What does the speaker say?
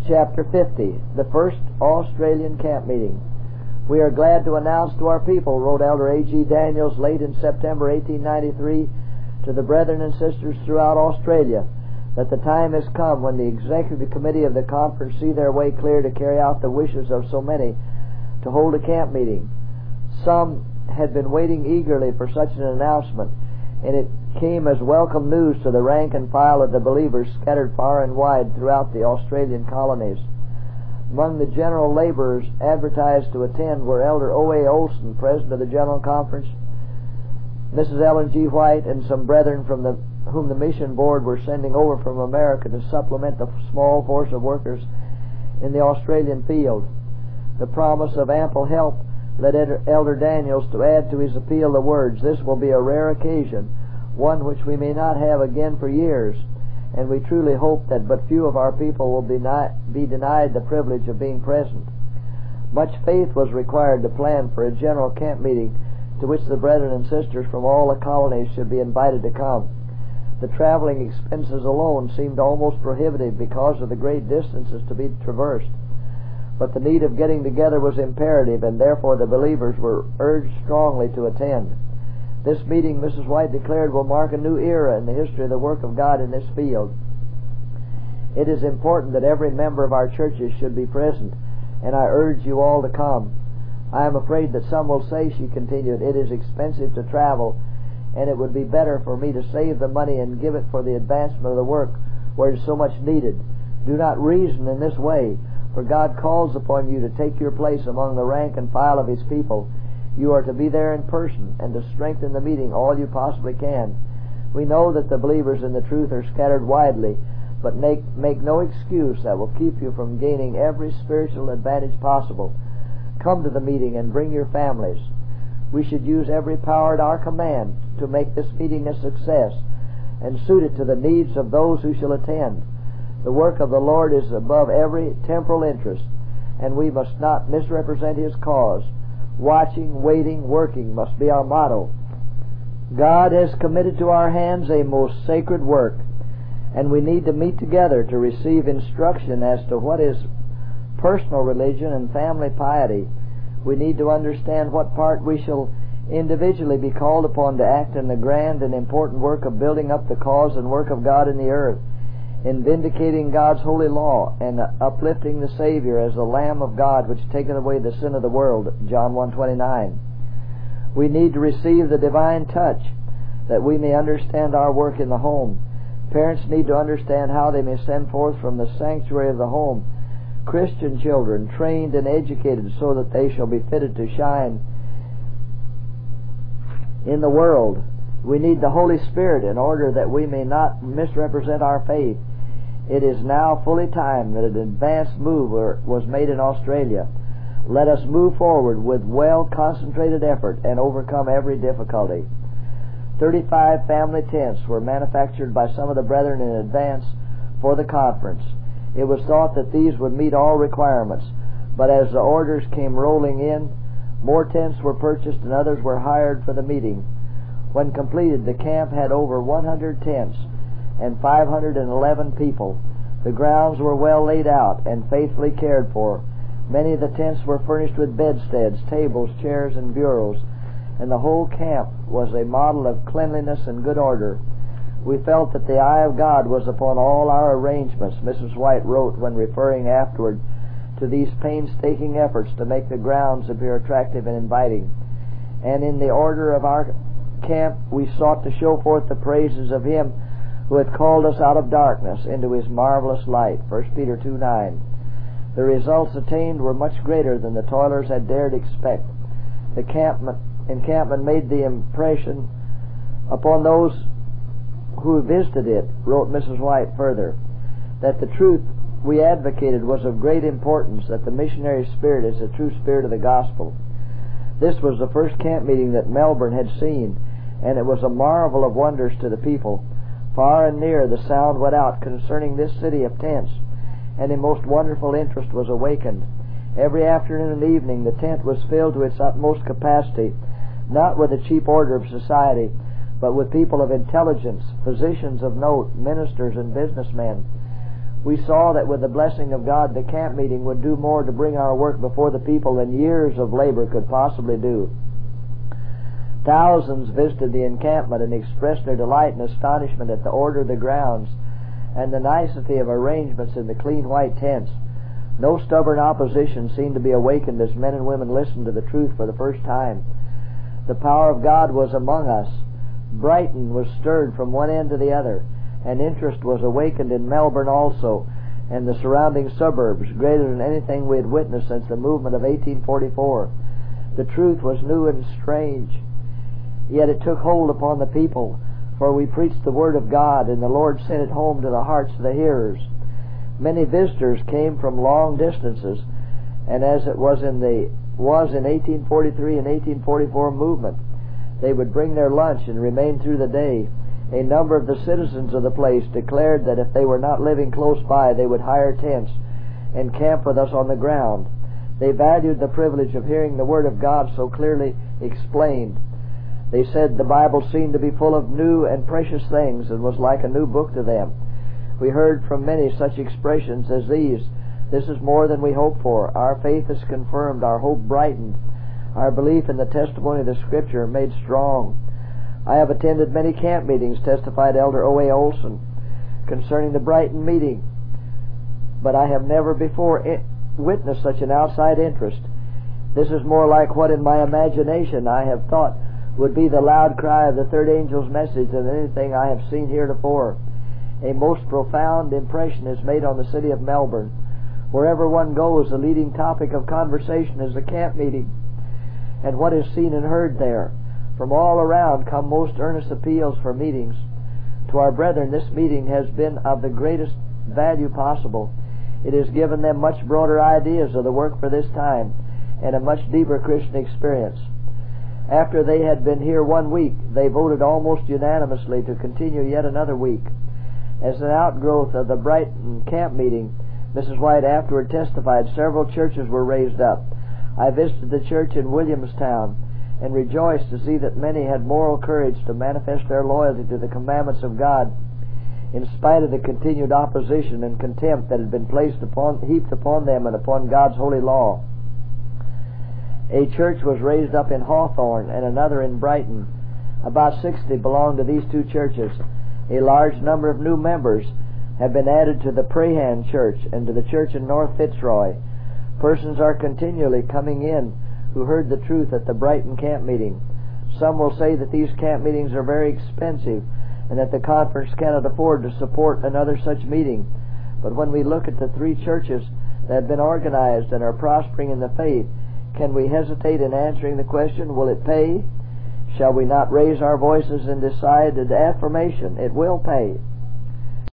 Chapter 50, the first Australian camp meeting. We are glad to announce to our people, wrote Elder A.G. Daniels late in September 1893, to the brethren and sisters throughout Australia, that the time has come when the executive committee of the conference see their way clear to carry out the wishes of so many to hold a camp meeting. Some had been waiting eagerly for such an announcement, and it came as welcome news to the rank and file of the believers scattered far and wide throughout the Australian colonies. Among the general laborers advertised to attend were Elder O.A. Olson, President of the General Conference, Mrs. Ellen G. White, and some brethren whom the Mission Board were sending over from America to supplement the small force of workers in the Australian field. The promise of ample help led Elder Daniels to add to his appeal the words, "This will be a rare occasion, one which we may not have again for years, and we truly hope that but few of our people will be denied the privilege of being present." Much faith was required to plan for a general camp meeting to which the brethren and sisters from all the colonies should be invited to come. The traveling expenses alone seemed almost prohibitive because of the great distances to be traversed. But the need of getting together was imperative, and therefore the believers were urged strongly to attend. This meeting, Mrs. White declared, will mark a new era in the history of the work of God in this field. It is important that every member of our churches should be present, and I urge you all to come. I am afraid that some will say, she continued, it is expensive to travel, and it would be better for me to save the money and give it for the advancement of the work where it is so much needed. Do not reason in this way, for God calls upon you to take your place among the rank and file of His people. You are to be there in person and to strengthen the meeting all you possibly can. We know that the believers in the truth are scattered widely, but make no excuse that will keep you from gaining every spiritual advantage possible. Come to the meeting and bring your families. We should use every power at our command to make this meeting a success and suit it to the needs of those who shall attend. The work of the Lord is above every temporal interest, and we must not misrepresent His cause. Watching, waiting, working must be our motto. God has committed to our hands a most sacred work, and we need to meet together to receive instruction as to what is personal religion and family piety. We need to understand what part we shall individually be called upon to act in the grand and important work of building up the cause and work of God in the earth, in vindicating God's holy law, and uplifting the Savior as the Lamb of God which taketh away the sin of the world, John 1:29. We need to receive the divine touch that we may understand our work in the home. Parents need to understand how they may send forth from the sanctuary of the home Christian children, trained and educated so that they shall be fitted to shine in the world. We need the Holy Spirit in order that we may not misrepresent our faith. It is now fully time that an advanced move was made in Australia. Let us move forward with well-concentrated effort and overcome every difficulty. 35 family tents were manufactured by some of the brethren in advance for the conference. It was thought that these would meet all requirements, but as the orders came rolling in, more tents were purchased and others were hired for the meeting. When completed, the camp had over 100 tents and 511 people. The grounds were well laid out and faithfully cared for. Many of the tents were furnished with bedsteads, tables, chairs, and bureaus, and the whole camp was a model of cleanliness and good order. We felt that the eye of God was upon all our arrangements, Mrs. White wrote when referring afterward to these painstaking efforts to make the grounds appear attractive and inviting. And in the order of our camp, we sought to show forth the praises of Him who had called us out of darkness into His marvelous light, 1 Peter 2:9. The results attained were much greater than the toilers had dared expect. The encampment made the impression upon those who visited it, wrote Mrs. White further, that the truth we advocated was of great importance, that the missionary spirit is the true spirit of the gospel. This was the first camp meeting that Melbourne had seen, and it was a marvel of wonders to the people. Far and near the sound went out concerning this city of tents, and a most wonderful interest was awakened. Every afternoon and evening the tent was filled to its utmost capacity, not with the cheap order of society, but with people of intelligence, physicians of note, ministers, and businessmen. We saw that with the blessing of God, the camp meeting would do more to bring our work before the people than years of labor could possibly do. Thousands visited the encampment and expressed their delight and astonishment at the order of the grounds and the nicety of arrangements in the clean white tents. No stubborn opposition seemed to be awakened as men and women listened to the truth for the first time. The power of God was among us. Brighton was stirred from one end to the other, and interest was awakened in Melbourne also, and the surrounding suburbs, greater than anything we had witnessed since the movement of 1844. The truth was new and strange, yet it took hold upon the people, for we preached the Word of God, and the Lord sent it home to the hearts of the hearers. Many visitors came from long distances, and as it was in 1843 and 1844 movement, they would bring their lunch and remain through the day. A number of the citizens of the place declared that if they were not living close by, they would hire tents and camp with us on the ground. They valued the privilege of hearing the Word of God so clearly explained. They said the Bible seemed to be full of new and precious things and was like a new book to them. We heard from many such expressions as these: "This is more than we hoped for. Our faith is confirmed. Our hope brightened. Our belief in the testimony of the Scripture made strong." I have attended many camp meetings, testified Elder O.A. Olson, concerning the Brighton meeting, but I have never before witnessed such an outside interest. This is more like what in my imagination I have thought would be the loud cry of the third angel's message than anything I have seen heretofore. A most profound impression is made on the city of Melbourne. Wherever one goes, the leading topic of conversation is the camp meeting and what is seen and heard there. From all around come most earnest appeals for meetings. To our brethren, this meeting has been of the greatest value possible. It has given them much broader ideas of the work for this time and a much deeper Christian experience. After they had been here 1 week, they voted almost unanimously to continue yet another week. As an outgrowth of the Brighton camp meeting, Mrs. White afterward testified several churches were raised up. I visited the church in Williamstown and rejoiced to see that many had moral courage to manifest their loyalty to the commandments of God in spite of the continued opposition and contempt that had been heaped upon them and upon God's holy law. A church was raised up in Hawthorne and another in Brighton. About 60 belonged to these two churches. A large number of new members have been added to the Prahan Church and to the church in North Fitzroy. Persons are continually coming in who heard the truth at the Brighton camp meeting. Some will say that these camp meetings are very expensive and that the conference cannot afford to support another such meeting. But when we look at the 3 churches that have been organized and are prospering in the faith, can we hesitate in answering the question, will it pay? Shall we not raise our voices in decided affirmation? It will pay.